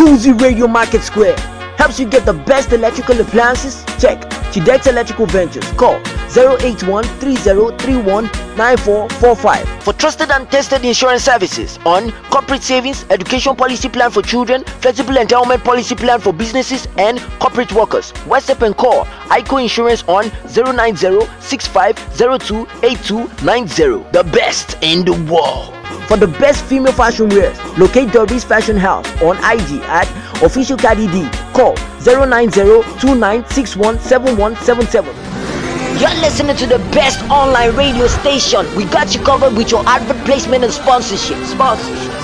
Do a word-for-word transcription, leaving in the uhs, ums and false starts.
Coolzy Radio Market Square helps you get the best electrical appliances. Check Chidex Electrical Ventures. Call zero eight one, three zero three one, nine four four five for trusted and tested insurance services on corporate savings, education policy plan for children, flexible endowment policy plan for businesses and corporate workers. WhatsApp and call I C O Insurance on zero nine zero, six five zero two, eight two nine zero. The best in the world. For the best female fashion wears, locate Dobby's Fashion House on I G at Official Cardi D. Call zero nine zero, two nine six one, seven one seven seven. You're listening to the best online radio station. We got you covered with your advert placement and sponsorship. Sponsorship.